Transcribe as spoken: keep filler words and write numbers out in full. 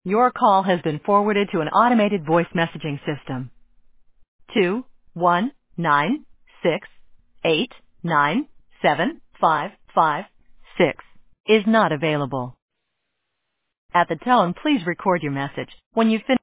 Your call has been forwarded to an automated voice messaging system. Two one nine six eight nine seven five five six is not available. At the tone, please record your message. When you finish